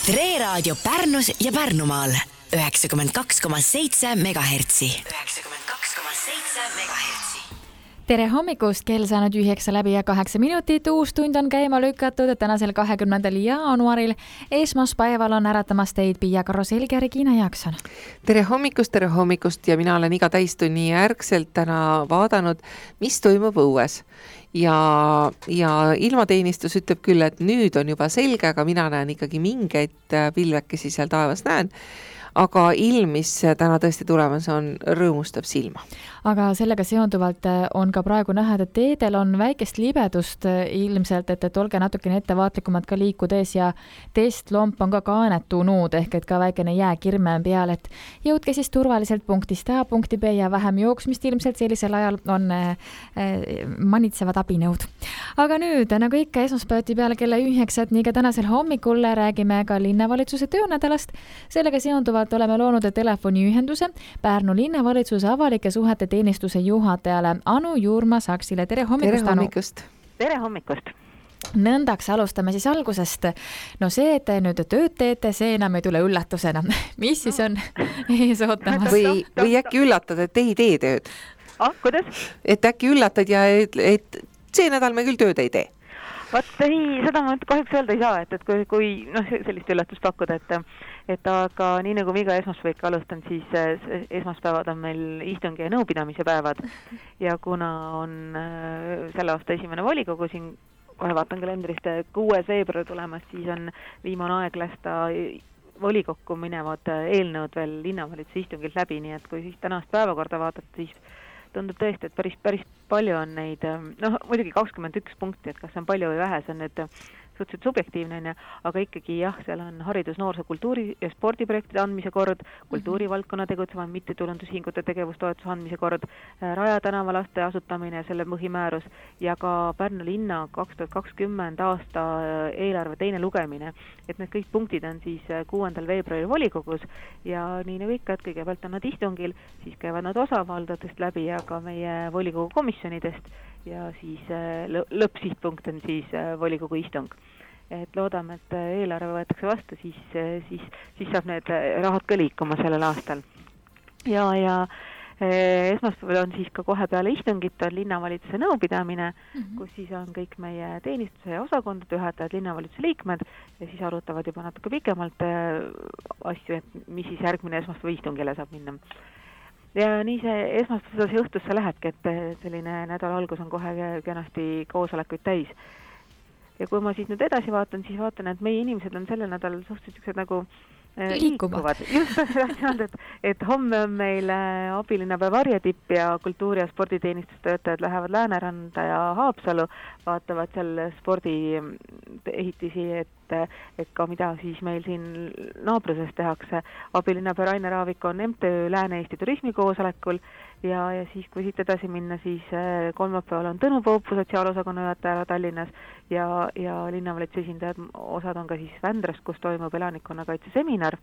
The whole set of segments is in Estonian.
Tre Raadio Pärnus ja Pärnumaal 92,7 megahertsi. 92,7 megahertsi. Tere hommikust, kell saanud 9 läbi ja 8 minutit. Uus tund on käima lükatud tänasel 20. jaanuaril. Esmaspäeval on äratamas teid Pia Karuselg ja Regina Jaakson. Tere hommikust ja mina olen iga täistunni järgselt täna vaadanud, mis toimub õues. Ja ilmateenistus ütleb küll, et nüüd on juba selge, aga mina näen ikkagi mingeid pilvekesi seal taevas näen. Aga ilm, mis täna tõesti tulemas on, rõõmustab silma. Aga sellega seonduvalt on ka praegu näha, et teedel on väikest libedust ilmselt, et olge natukene ettevaatlikumad ka liikudes ja testlomp on ka kaanetunud ehk et ka väikene jääkirme on peal, et jõudke siis turvaliselt punktist A punkti B ja vähem jooksmist ilmselt sellisel ajal on manitsevad abinõud. Aga nüüd, nagu ikka esmaspäevati peale kella 9, nii ka tänasel hommikul räägime ka linnavalitsuse töönädalast. Sellega seonduvalt oleme loonud telefoniühenduse Pärnu linnavalitsuse avalike suhete teenistuse juhatajale Anu Juurma-Saksile. Tere hommikust, Anu! Tere hommikust! Nõndaks alustame siis algusest. No see, et te nüüd tööd teete, see enam ei tule üllatusena. Mis siis on ees ootamas? Või äkki üllatad, et ei tee tööd? Kuidas? Et äkki üllatad ja et see nädal me küll tööd ei tee? Ei, seda ma kahjuks öelda ei saa, et kui sellist üllatust pakkuda, et aga nii nagu me iga esmaspäev alustan, siis esmaspäevad on meil istungi ja nõupidamise päevad ja kuna on selle aasta esimene volikogu siin, kohe vaatan kalendrist 6. veebruar tulemas, siis on viimane aeg lasta volikokku minevad eelnõud veel linnavalitsuse istungilt läbi, nii et kui siis tänast päevakorda vaatad, siis tundub tõesti, et päris palju on neid, muidugi 21 punkti, et kas see on palju või vähe, see on nüüd suhteliselt subjektiivne, aga ikkagi jah, seal on haridus-, noorsoo-, kultuuri- ja spordiprojektide andmise kord, kultuurivaldkonna tegutseva mittetulundusühingute tegevustoetuse andmise kord, Raja tänava laste asutamine ja selle põhimäärus ja ka Pärnu linna 2020 aasta eelarve teine lugemine. Et need kõik punktid on siis 6. veebruari volikogus ja nii nagu ikka, et kõigepealt on nad istungil, siis käivad nad osavaldadest läbi ja ka meie volikogu komisjonidest ja siis lõppsihtpunkt on siis volikogu istung. Et loodame, et eelarve võetakse vastu, siis saab need rahad ka liikuma sellel aastal. Ja esmaspäeval on siis ka kohe peale istungit on linnavalitsuse nõupidamine, kus siis on kõik meie teenistuse ja osakondade juhatajad, linnavalitsuse liikmed ja siis arutavad juba natuke pikemalt asju, et mis siis järgmine esmaspäeva istungile saab minna. Ja nii see esmaspäevase õhtusse lähebki, et selline nädala algus on kohe kenasti koosolekuid täis. Ja kui ma siis nüüd edasi vaatan, siis vaatan, et meie inimesed on sellel nädalal suhteliselt nagu liikuvad. Just, et homme on meil abilinnapäeva Arjetipp ja kultuuri- ja sporditeenistustöötajad lähevad Lääneranda ja Haapsalu, vaatavad seal spordiehitisi, et ka mida siis meil siin naabruses tehakse. Abilinnapea Rainer Aavik on MTÜ Lääne-Eesti turismikoosolekul ja siis kui siit edasi minna, siis kolmapäeval on Tõnu Poopuu sotsiaalosakonna juhataja Tallinnas ja linnavalitsuse esindajad, osad on ka siis Vändrast, kus toimub elanikkonnakaitse seminar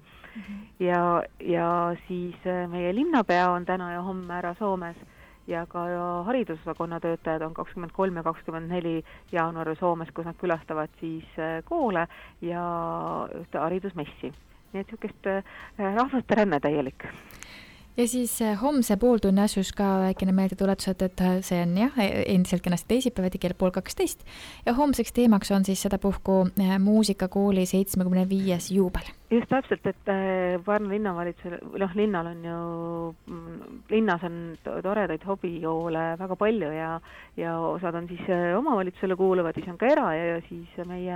ja siis meie linnapea on täna ja homme ära Soomes ja ka haridusosakonna töötajad on 23 ja 24 jaanuari Soomes, kus nad külastavad siis koole ja haridusmessi. Nii et niisugust rahvaste ränne täielik. Ja siis homse pooltunni asjus ka väikene meeldetuletused, et see on endiselt kenasti teisipäevati kell 11:30 ja homseks teemaks on siis sedapuhku muusikakooli 75. juubel. Just täpselt, et Pärnu linnavalitsusel, linnal on ju, linnas on toredaid hobijoole väga palju ja osad on siis omavalitsusele kuuluvad, siis on ka era ja siis meie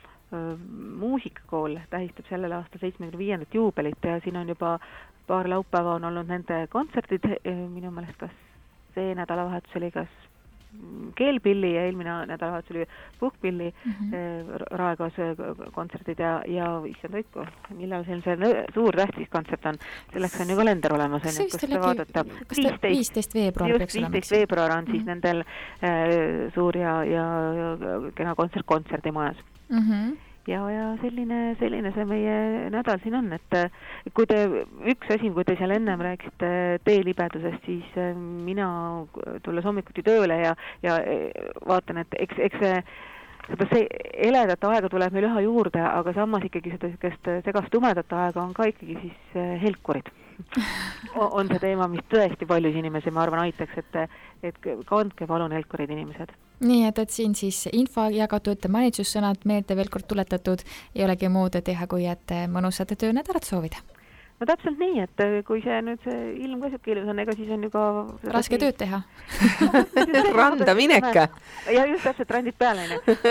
muusikakool tähistab sellel aasta 75. juubelit ja siin on juba paar laupäeva on olnud nende kontserdid, minu meelest kas see nädalavahetus oli kas Keelpilli ja eelmine nädalavahetus oli Puhkpilli Raekoos kontserdid ja issand hoidku, millal see suur tähtis kontsert on, selleks on ju kalender olemas, kus te vaadata. 15. veebruar peaks olema. 15. veebruar on siis nendel suur ja kena kontserdimajas. Ja selline see meie nädal siin on, et kui üks asi, kui te seal ennem rääkisite teelibedusest, siis mina tulles hommikuti tööle ja vaatan, et eks see see heledat aega tuleb meil üha juurde, aga samas ikkagi seda segast tumedat aega on ka ikkagi siis helkurid. On see teema, mis tõesti paljus inimesi, ma arvan, aitaks, et kandke palun helkurid inimesed. Nii, et siin siis info jagatud, manitsussõnad meelde veel kord tuletatud, ei olegi muud teha, kui et mõnusad töönädalat soovida. No täpselt nii, et kui see ilm ka siuke ilus on, ega siis on ju ka... Raske tööd teha. Randa mineka. Ja just täpselt randid peale.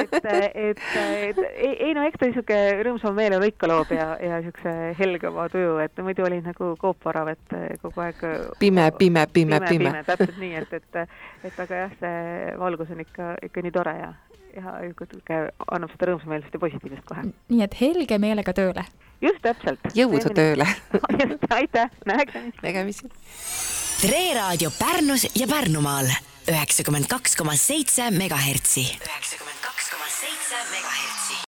Ei no eks ta siuke rõõmsam meele lõika loob ja siukse helgava tuju, et muidu oli nagu koopvarav, et kogu aeg... Pime. Täpselt nii, et aga jah, see valgus on ikka nii tore ja annab seda rõõmsameelsust ja positiivsust kohe. Nii, et helge meelega tööle. Just täpselt. Jõudu tööle. Just, aitäh. Nägemisi. Tre Raadio Pärnus ja Pärnumaal 92,7 MHz. 92,7 MHz.